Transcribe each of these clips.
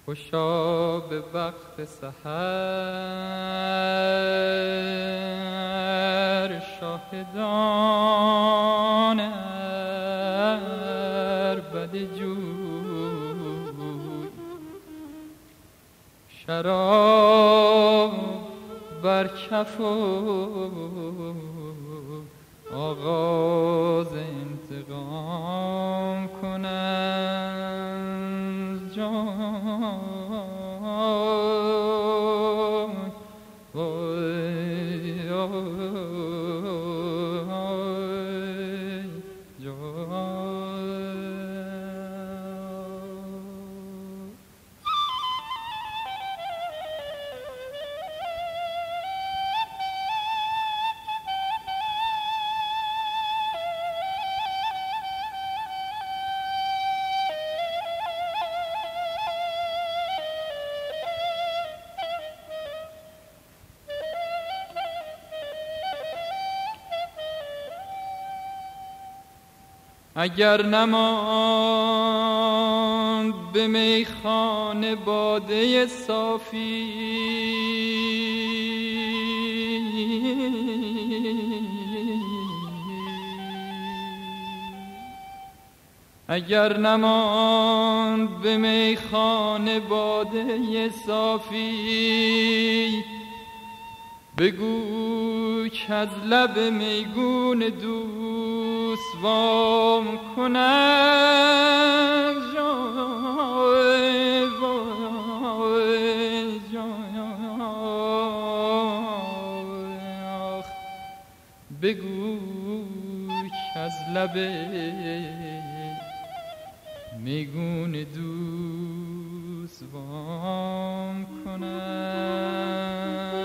خوشا به وقت سحر شاهدان عربد جوی شراب بر کف و آغاز انتقام کنند جان اگر نماند به میخانه باده صافی اگر نماند به میخانه باده صافی بگو که از لب میگون دوست وام کنم بگو که از لب میگون دوست وام کنم.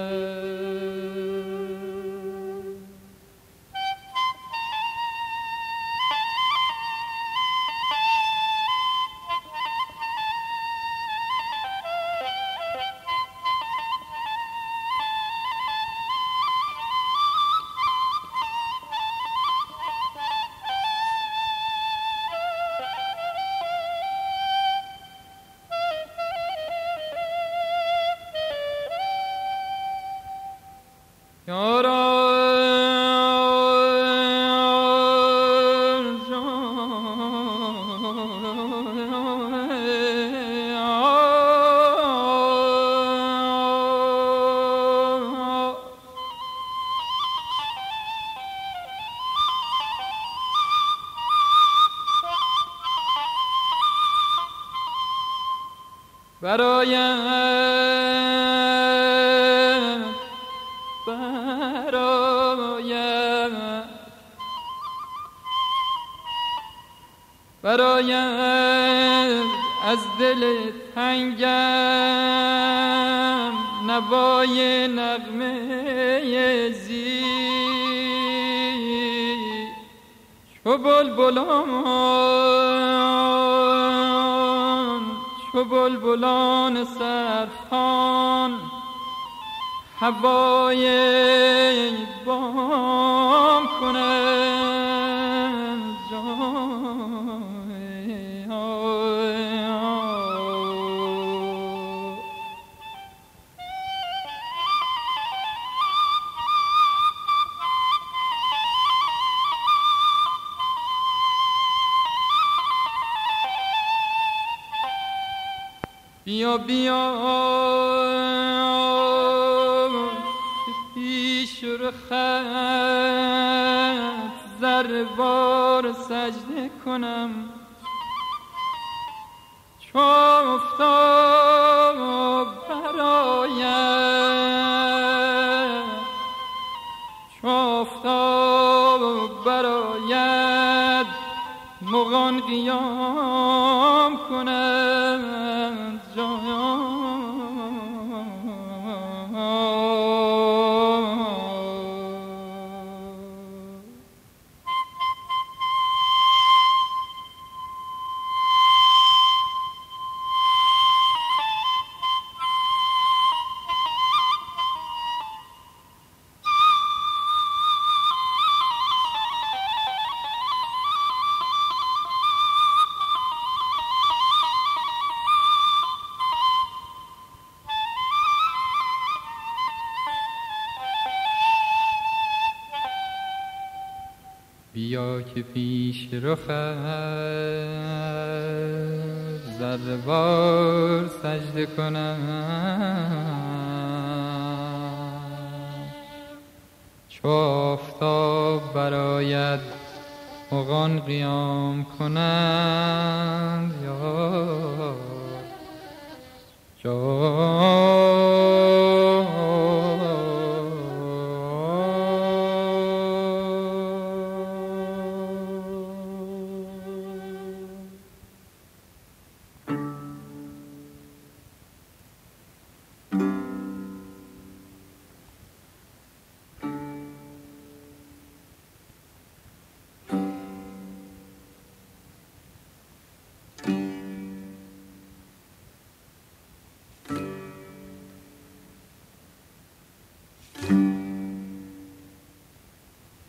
برایم از دل تنگم نوای نغمه زی چو بلبلان سرخوان هوای بام کنند بیا بیا پیش رخت زربار سجده کنم چو افتاد براید مغان قیام کنند بیا که پیش رخت ذره وار سجده کنم. چو آفتاب برآید مغان قیام کنند، یا